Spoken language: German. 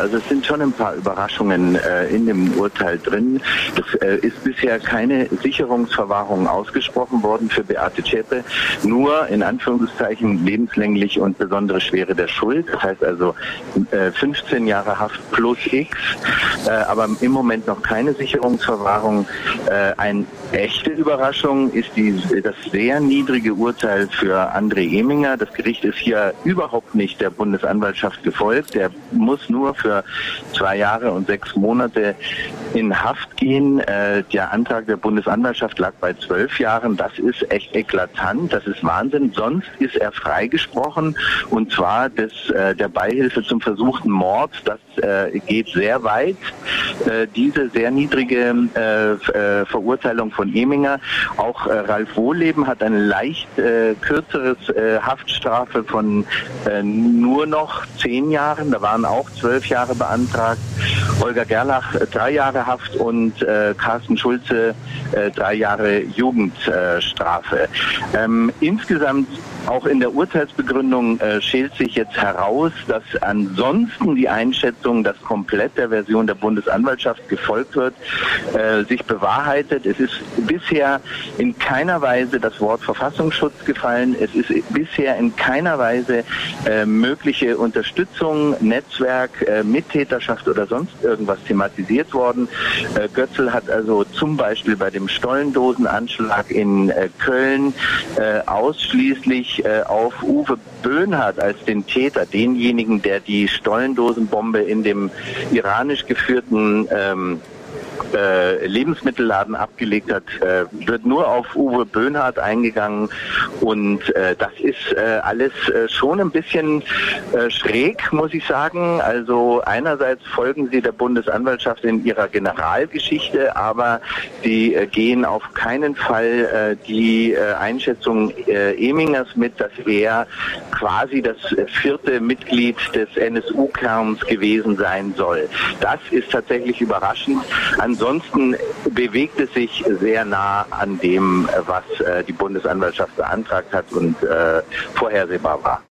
Also es sind schon ein paar Überraschungen in dem Urteil drin. Es ist bisher keine Sicherungsverwahrung ausgesprochen worden für Beate Zschäpe, nur in Anführungszeichen lebenslänglich und besondere Schwere der Schuld. Das heißt also 15 Jahre Haft plus X, aber im Moment noch keine Sicherungsverwahrung. Eine echte Überraschung ist das sehr niedrige Urteil für André Eminger. Das Gericht ist hier überhaupt nicht der Bundesanwaltschaft gefolgt. Der muss nur für 2 Jahre und 6 Monate in Haft gehen. Der Antrag der Bundesanwaltschaft lag bei 12 Jahren. Das ist echt eklatant. Das ist Wahnsinn. Sonst ist er freigesprochen, und zwar der Beihilfe zum versuchten Mord. Das geht sehr weit. Diese sehr niedrige Verurteilung von Eminger. Auch Ralf Wohlleben hat eine leicht kürzeres Haftstrafe von nur noch 10 Jahren. Da waren auch 12 Jahre beantragt. Holger Gerlach 3 Jahre Haft und Carsten Schulze 3 Jahre Jugendstrafe. Insgesamt auch in der Urteilsbegründung schält sich jetzt heraus, dass ansonsten die Einschätzung, dass komplett der Version der Bundesanwaltschaft gefolgt wird, sich bewahrheitet. Es ist bisher in keiner Weise das Wort Verfassungsschutz gefallen. Es ist bisher in keiner Weise mögliche Unterstützung, Netzwerk, Mittäterschaft oder sonst irgendwas thematisiert worden. Götzl hat also zum Beispiel bei dem Stollendosenanschlag in Köln ausschließlich auf Uwe Böhnhardt als den Täter, denjenigen, der die Stollendosenbombe in dem iranisch geführten Lebensmittelladen abgelegt hat, wird nur auf Uwe Böhnhardt eingegangen, und das ist alles schon ein bisschen schräg, muss ich sagen. Also einerseits folgen sie der Bundesanwaltschaft in ihrer Generalgeschichte, aber sie gehen auf keinen Fall die Einschätzung Emingers mit, dass er quasi das 4. Mitglied des NSU-Kerns gewesen sein soll. Das ist tatsächlich überraschend. Ansonsten bewegt es sich sehr nah an dem, was die Bundesanwaltschaft beantragt hat und vorhersehbar war.